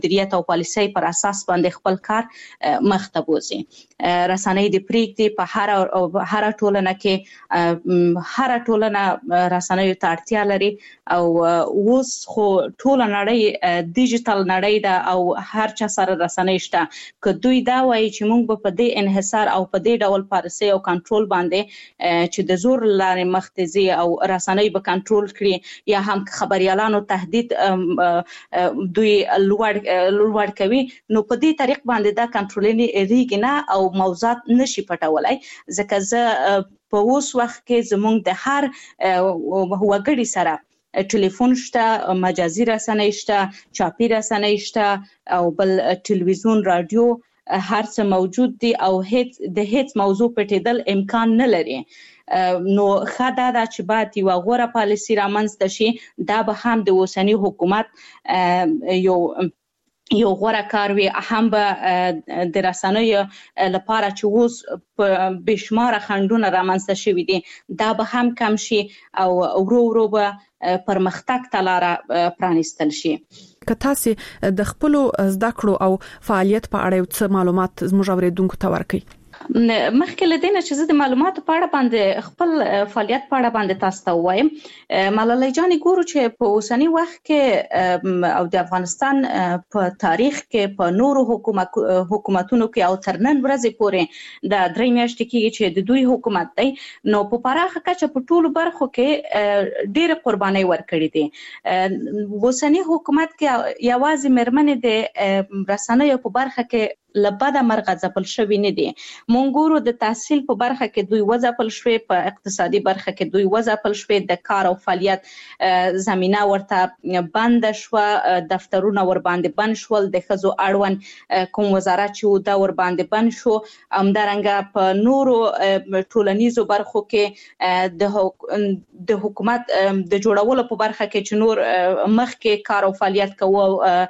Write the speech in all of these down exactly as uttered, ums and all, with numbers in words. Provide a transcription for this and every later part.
مدیریت او پالیسۍ پر اساس باندې خپل کار مخ ته بوزي. رسنۍ د پریکړې په هر هر ټولنه کې هر ټولنه رسنیو ته اړتیا لري او اوس خو ټول نړۍ ډیجیټل نړۍ ده او هر چا سره رسنۍ شته. که دوی دا وایي چې موږ به په دې انحصار او په دې ډول پالیسۍ او کنټرول باندې چې د زور لارې مخ ته ځي او رسنۍ به کنټرول کړي یا هم خبريالانو تهدید دوی لوړ لوړ کوي، نو په دې طریق باندې دا کنټرولېږي نه او موضوعات نشي پټولای. ځکه زه په اوس وخت کې زموږ د هر وګړي سره ټلیفون شته، مجازي رسنۍ شته، چاپي رسنۍ شته او بل ټلویزیون، رادیو، هر څه موجود دي او هیڅ د هیڅ موضوع پټېدل امکان نه لري. نو ښه دا ده چې باید یوه غوره پالیسي رامنځته شي. دا به هم د اوسني حکومت یو یو غوره کار وي، هم به د رسنیو لپاره چې اوس په بېشماره خنډونه رامنځته شوي دي دا به هم کم شي او ورو ورو به پرمختګ ته لاره پرانیستل شي. که تاسې د خپلو زده کړو او فعالیت په اړه یو څه معلومات زموږ اورېدونکو ته ورکړئ. مخکې له دې نه چې زه د معلوماتو په اړه باندې خپل فعالیت په اړه باندې تاسو ته ووایم، ملالۍ جانې ګورو چې په اوسني وخت کې او د افغانستان په تاریخ کې په نورو حکومت حکومتونو کې او تر نن ورځې پورې د درې میاشتې کېږي چې د دوی حکومت دی، نو په پراخه کچه په ټولو برخو کې ډېرې قربانۍ ورکړې دي. اوسني حکومت کې یوازې مېرمنې د رسنیو په برخه کې له بده مرغه ځپل شوي نه دي. مونږ ګورو د تحصیل په برخه کې دوی وځپل شوې، په اقتصادي برخه کې دوی وځپل شوې، د کار او فعالیت زمینه ورته بنده شوه، دفترونه ور باندې بند شول، د ښځو اړوند کوم وزارت چې دا ور باندې بند شو. همدارنګه په نورو ټولنیزو برخو کې د د حکومت د جوړولو په برخه کې چې نور مخکې کار او فعالیت کوو،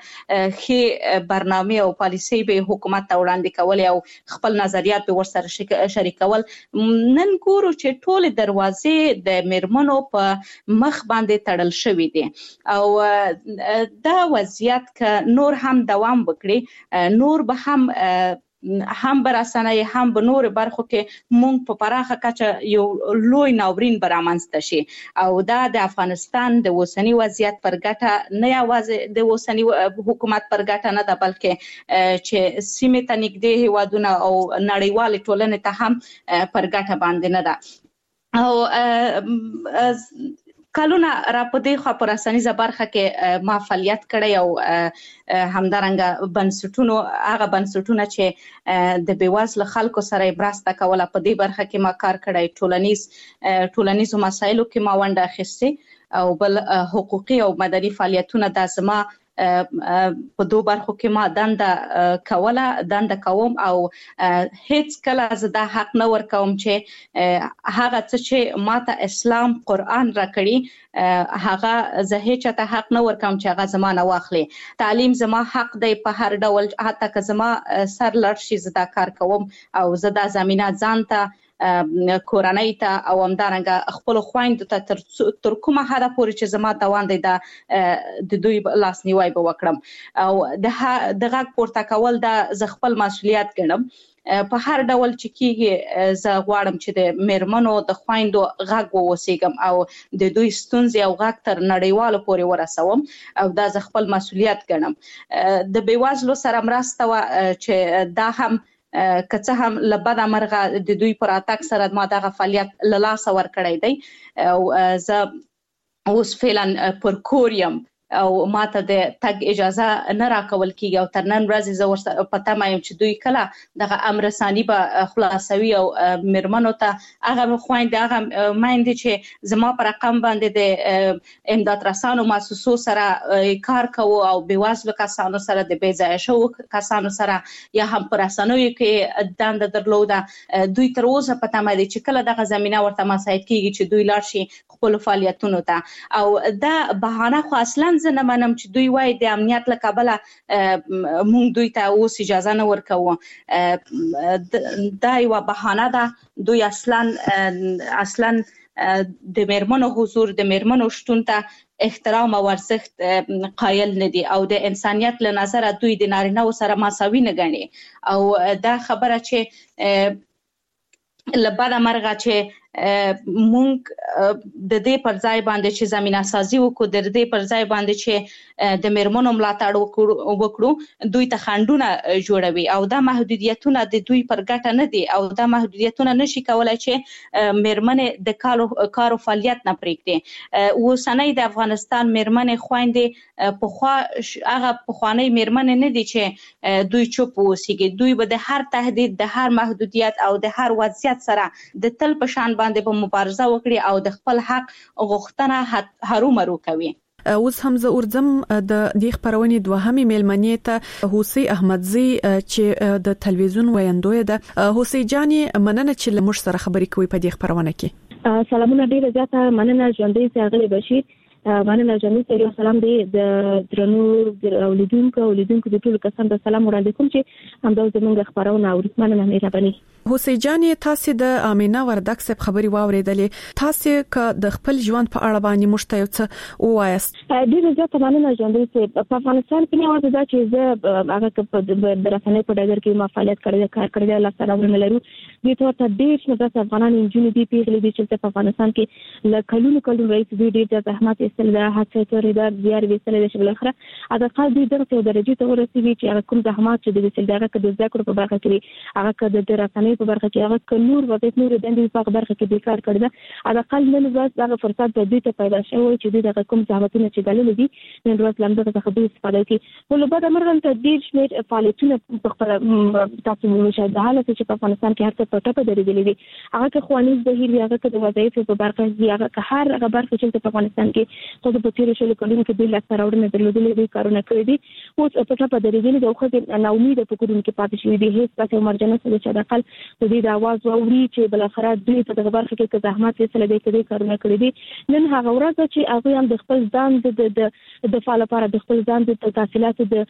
ښې برنامې او پالیسۍ به حکومت ته وړاندې کول او خپل نظریات به ورسره شریکول. نن ګورو چې ټولې دروازې د میرمنو په مخ باندې تړل شوي دي او دا وضعیت که نور هم دوام وکړي، نور به هم هم به رسنۍ هم به نور برخو کې مونږ په پراخه کچه یو لوی ناورین به رامنځته شي او دا د افغانستان د اوسني وضعیت پر ګټه نه یوازې د اوسني حکومت پر ګټه نه ده، بلکې چې سیمې ته نږدې هیوادونه او نړیوالې ټولنې ته هم پر ګټه باندې نه ده. او کلونه را په دې خوا په رسنیزه برخه کې ما فعالیت کړی او همدارنګه بنسټونو هغه بنسټونه چې د بېوزله خلکو سره یې مرسته کوله په دې برخه کې ما کار کړی، ټولنیز ټولنیزو مسایلو کې ما ونډه اخیستې او بل حقوقي او مدني فعالیتونه دا زما په دوه برخو کې ما دنده کوله دنده کوم او هیڅ کله زه دا حق نه ورکوم چې هغه څه چې ماته اسلام قرآن راکړي هغه زه هیڅ چاته حق نه ورکوم چې هغه زما نه واخلي. تعلیم زما حق دی په هر ډول، حتی که زما سر لړ شي زه دا کار کوم او زه دا زمینه ځان ته، کورنۍ ته او همدارنګه خپلو خویندو ته تر کومه حده پورې چې زما توان دی دا د دوی لاسنیوی به وکړم او د غږ پورته کول دا زه خپل مسؤلیت ګڼم. په هر ډول چې کېږي زه غواړم چې د میرمنو د خویندو غږ ووسیږم او د دوی ستونزې او غږ تر نړیوالو پورې ورسوم او دا زه خپل مسؤلیت ګڼم. د بېوزلو سره مرسته وه چې دا هم که څه هم له بده مرغه د دوی پر راتګ سره ما دغه فعالیت له لاسه ورکړی دی او زه اوس فعلا پر کور یم او ماته د تګ اجازه نه راکول کېږي او تر نن ورځې زه ورسره په تمه یم چې دوی کله دغه امر ثاني به خلاصوي او میرمنو ته هغه خویندې هغه میندې چې زما په رقم باندې د امداد رسانو مؤسسو سره کار کوو او بېوزلو کسانو سره د بې ځایه شوو کسانو سره یا هم په رسنیو کې دنده درلوده، دوی تر اوسه په تمه دي چې کله دغه زمینه ورته مساعد کېږي چې دوی لاړ شي خپلو فعالیتونو ته. او دا بهانه خو اصلا زه نه منم چې دوی وایي د امنیت له کبله مونږ دوی ته اوس اجازه نه ورکوو. دا یوه بهانه ده. دوی اصلا اصلا د میرمنو حضور، د میرمنو شتون ته احترام او ارزښت قایل نه دي او د انسانیت له نظره دوی د نارینه سره مساوي نه ګڼي او دا خبره چې لبدا مرغه چې مونږ د دې پر ځای باندې چې زمينه سازي وکړو د دې پر ځای باندې چې د میرمنو ملاتړ وکړو دوی ته خندونه جوړوي او دا محدودیتونه د دوی پر ګټه نه دي او دا محدودیتونه نشي کولای چې میرمنې د کارو کارو فعالیت نه پرېږدي. اوسنۍ د افغانستان میرمنې خويندې په خوا هغه پخوانی میرمنې نه دي چې دوی چوپ اوسېږي. دوی به د هر تهدید د هر محدودیت او د هر وضعیت سره د تل په شان باندې په مبارزه وکړي او د خپل حق غوښتنه هرومرو کوي. اوس هم زه ورځم د دې خبرونې دوهمې میلمنې ته حوسی احمدزی چې د تلویزیون ویاندوی ده. حوسی جاني مننه چې لمر سره خبرې کوي په دې خبرونه کې. سلامونه ډیره زیاته مننه ژوندۍ ساغلی بشیر. مننه جمعي سره سلام دی د درنو اولیدونکو اولیدونکو د ټولو کسانو ته سلام وړاندې کوم چې همدا زموږ خبرونه اوري. مننه مهرباني. حسین جان تاسو د امینه وردک صاحب خبري واوریدلې تاسو ک د خپل ژوند په اړه باندې مشته یو وایست. ډیره زیاته مننه ژوندۍ چې په افغانستان کې نه ورته دا چې زه هغه په رسنۍ په ډګر کې ما فعالیت کړی کار کړی لا سره ورنه لرو. دې ته ورته ډیر شمېر افغانان انجونې دي پیغلې دي چې په افغانستان کې ل کلونو کلونو رئیس دوی ډیر د زحمت استل د هڅه کوي د زیار وسیله د شبل اخره اته قال دوی درته درجه ته ورسېږي چې هغه کوم زحمت چې د وسیل دغه د ذکر په برخه کې هغه د رسنۍ په برخه کې هغه نور وظیفه نور د دې په برخه کې د کار کړی دا اته قال نن ورځ هغه فرصت د دې ته پیدا شوی چې دغه کوم زحمتونه چې دلل دي نن ورځ لمده څخه د استفاده کوي. ولې بعد مرغن ته ډیر شمېر فعالیتونه په خپل تاسو مشاهده حالت چې په افغانستان کې هر څه په ټاپه درېدلې دي هغه که خوانیز بهیر هغه د وظایف په برخه کې هغه که هر هغه برخه چې په افغانستان کې خو په تیر شل کلونو کې د لاسته راوړنې درلودلې دي کارونه کړی دي اوس په ټاپه درېدلې د خو نه امید په کورونو کې پاتې شوی دي هیڅ پاتې مرجنه څه چې د خپل د دې د आवाज ووري چې بل اخر دوی په دغه برخه کې زحمت وسله دي کړي کارونه کړی دي. نن هغه ورځ چې هغه هم د خپل ځان د د فعال لپاره د خپل ځان د تحصیلاتو د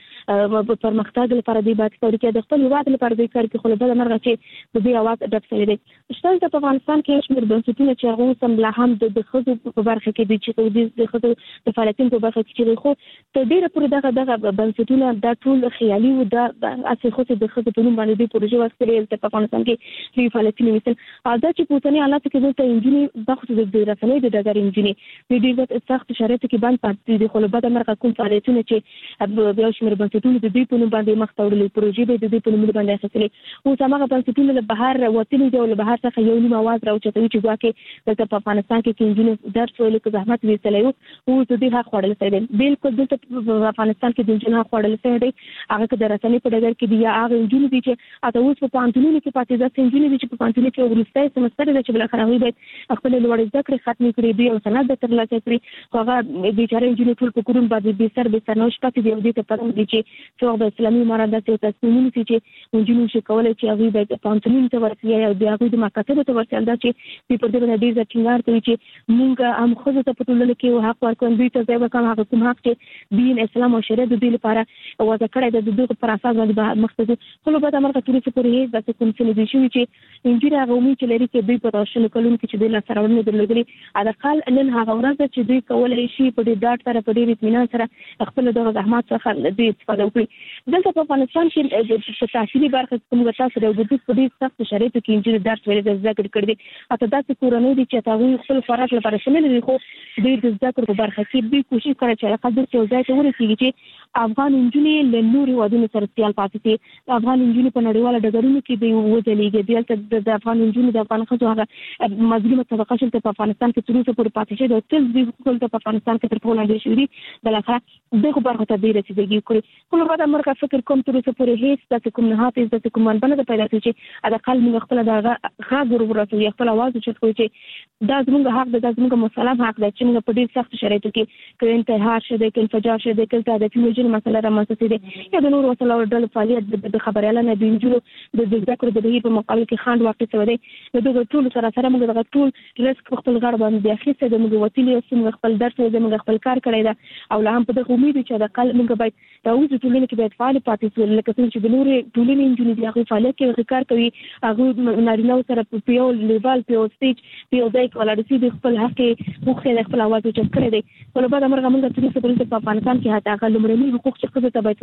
پرمختګ لپاره دی باید کار کوي د خپل واد لپاره دی کار کوي خو بل مرغه چې د دې आवाज ډک شوی دی. شته په افغانستان کې شمېر بنسټونه چې هغه سم لا هم د خزو په برخه کې دي چې د خزو د فعالیتونو په برخه کې خو ته ډیره پوره دغه دغه بنسټونه د ټول خیالي او د اسې خو د خزو په نوم باندې د پروژې وسیلې په افغانستان کې لوی فعالیتونه وسل دا چې په اوسنۍ حالت کې د انجینری د خصوصي د رسنۍ د ډګر انجینری د دې سخت شرایطو کې باندې پاتې دي خو له بده مرغه کوم فعالیتونه چې بیا شمېر بنسټونه د دې په نوم باندې مخ ته وړل پروژې به د دې په نوم باندې اخیستلې او هغه بنسټونه له بهر وتلي دي او له بهر څخه یو نیم आवाज راوچتوي چې واکه د په افغانستان کې انجینری درس ویل کې زحمت ویسلې او د دې حق وړل سوي بالکل د افغانستان کې د انجینری حق وړل سوي دي هغه د رسنۍ په ډګر کې دي هغه انجینری دي چې اته اوس په پانتونونو کې پاتې ده انجینری چې په پانتونونو کې ورسته سمستر ده چې بل اخر هغه به خپل لوړ زده کړې ختمې کړې دي او سند ترلاسه کړې هغه د بیچاره انجینری ټول په کوم باندې به سر به سر نوش پاتې دی او دې ته پاتې دي چې څو د اسلامي مرادات او تصمیمونه چې انجینری شي کولای چې هغه به پانتونونو ته ورسیږي او د هغه د مکاتبه ته ورسیږي دا چې په دې باندې ډیر ځکینار کوي چې موږ هم خو ته په ټولنه کې حق ورکوم دوی ته ځای وکم هغه کوم حق چې دین اسلام او شریعت د دې لپاره وضع کړی د دغه پر اساس باندې مختصر خو به د امریکا توري په پرې د کوم څه دي چې انجینری هغه امید چې لري چې دوی په تاسو کلون کې چې د لاسته راوړنې درلودلې ادا قال نن هغه ورځ چې دوی کولای شي په دې ډاټ سره په دې اطمینان سره خپل دغه زحمت څخه د استفاده وکړي. دلته په افغانستان کې په تحصیلي برخه کې موږ تاسو د وګړو په دې سخت شرایطو کې انجینری درس ویل د ذکر کړی اته داسې کورنۍ دي چې تاسو خپل فرصت لپاره شامل دي خو د ذکر په برخه کې به کوشش کوي چې هغه د څه ځای ته ورسیږي چې افغان انجینری له نوري ودونو سره سیال پاتې دي افغان انجینری په نړیواله ډګرونو کې دی وځلېږي دلته د افغان انجینری د افغان خځو هغه مظلومه طبقه چې په افغانستان کې تر اوسه پورې پاتې شي د تل د حقوقو په افغانستان کې تر ټولو ډېر شوی بل اخر دغه برخه ته ډېر رسیدګي کړی خو په امریکا فکر کوم تر اوسه پورې هیڅ د کوم نه هاتي د کوم باندې پیدا چې ادا قل موږ خپل دغه غاغ ورورته خپل आवाज چې کوي چې دا زموږ حق د زموږ مسلم حق دی چې موږ په ډېر سخت شرایطو کې کله انتحار شه د انفجار شه د کله د فیوژن مسله رامنځته دي یا د نور وسله ډول فعالیت د خبريالانه د انجلو د ذکر د دې په مقابل کې خاند واقع شوی دی د دغه ټول سره سره موږ دغه ټول ریسک خپل غړ باندې اخیسته د موږ وتیلی سم خپل درس د موږ خپل کار کړی دا او لا هم په دغه امید چې د قل موږ باید د اوس ټولنې کې باید فعال پاتې شو لکه څنګه چې د نور ټولنې انجلو د هغه فعالیت کې کار کوي هغه نارینه سره په یو لیول په یو سټیج په یو ځای کې ولاړ شي د خپل حق مخه خپل आवाज اوچت کړی دی ولې بعد امر غمنګ چې په افغانستان کې هغه لمړني حقوق چې څه ته